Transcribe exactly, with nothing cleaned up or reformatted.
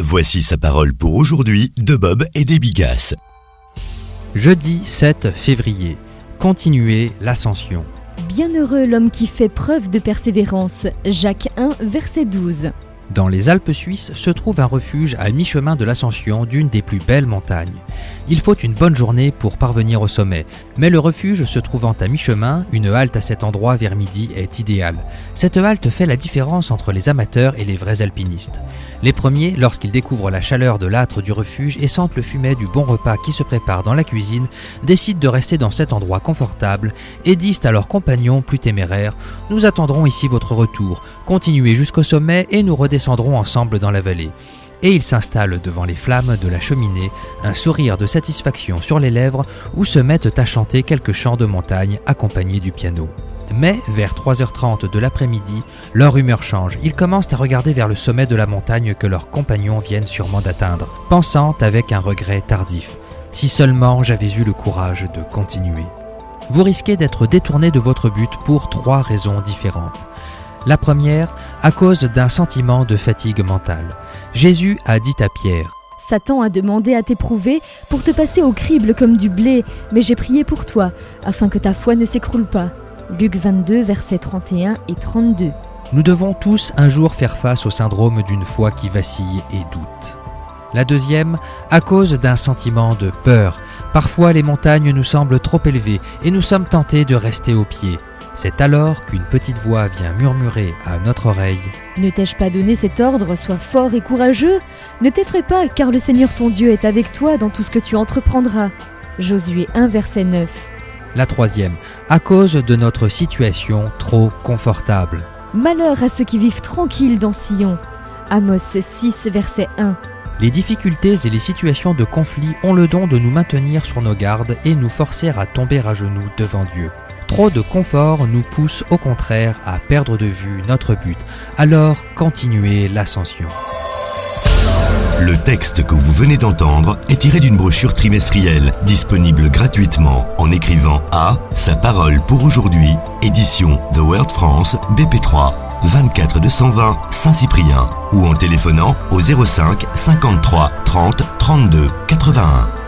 Voici sa parole pour aujourd'hui de Bob et des Bigasses. Jeudi sept février. Continuez l'ascension. Bienheureux l'homme qui fait preuve de persévérance. Jacques un, verset douze. Dans les Alpes suisses se trouve un refuge à mi-chemin de l'ascension d'une des plus belles montagnes. Il faut une bonne journée pour parvenir au sommet, mais le refuge se trouvant à mi-chemin, une halte à cet endroit vers midi est idéale. Cette halte fait la différence entre les amateurs et les vrais alpinistes. Les premiers, lorsqu'ils découvrent la chaleur de l'âtre du refuge et sentent le fumet du bon repas qui se prépare dans la cuisine, décident de rester dans cet endroit confortable et disent à leurs compagnons plus téméraires « Nous attendrons ici votre retour, continuez jusqu'au sommet et nous redescendrons ensemble dans la vallée ». Et ils s'installent devant les flammes de la cheminée, un sourire de satisfaction sur les lèvres, ou se mettent à chanter quelques chants de montagne accompagnés du piano. Mais, vers trois heures trente de l'après-midi, leur humeur change. Ils commencent à regarder vers le sommet de la montagne que leurs compagnons viennent sûrement d'atteindre, pensant avec un regret tardif « Si seulement j'avais eu le courage de continuer ». Vous risquez d'être détourné de votre but pour trois raisons différentes. La première, à cause d'un sentiment de fatigue mentale. Jésus a dit à Pierre « Satan a demandé à t'éprouver pour te passer au crible comme du blé, mais j'ai prié pour toi, afin que ta foi ne s'écroule pas. » Luc vingt-deux, versets trente et un et trente-deux. Nous devons tous un jour faire face au syndrome d'une foi qui vacille et doute. La deuxième, à cause d'un sentiment de peur. Parfois les montagnes nous semblent trop élevées et nous sommes tentés de rester au pied. C'est alors qu'une petite voix vient murmurer à notre oreille « Ne t'ai-je pas donné cet ordre, sois fort et courageux? Ne t'effraie pas, car le Seigneur ton Dieu est avec toi dans tout ce que tu entreprendras. » Josué un, verset neuf. La troisième, à cause de notre situation trop confortable. Malheur à ceux qui vivent tranquilles dans Sion. Amos six, verset un. Les difficultés et les situations de conflit ont le don de nous maintenir sur nos gardes et nous forcer à tomber à genoux devant Dieu. Trop de confort nous pousse au contraire à perdre de vue notre but. Alors continuez l'ascension. Le texte que vous venez d'entendre est tiré d'une brochure trimestrielle disponible gratuitement en écrivant à Sa parole pour aujourd'hui, édition The World France B P trois, vingt-quatre deux cent vingt Saint-Cyprien ou en téléphonant au zéro cinq cinquante-trois trente trente-deux quatre-vingt-un.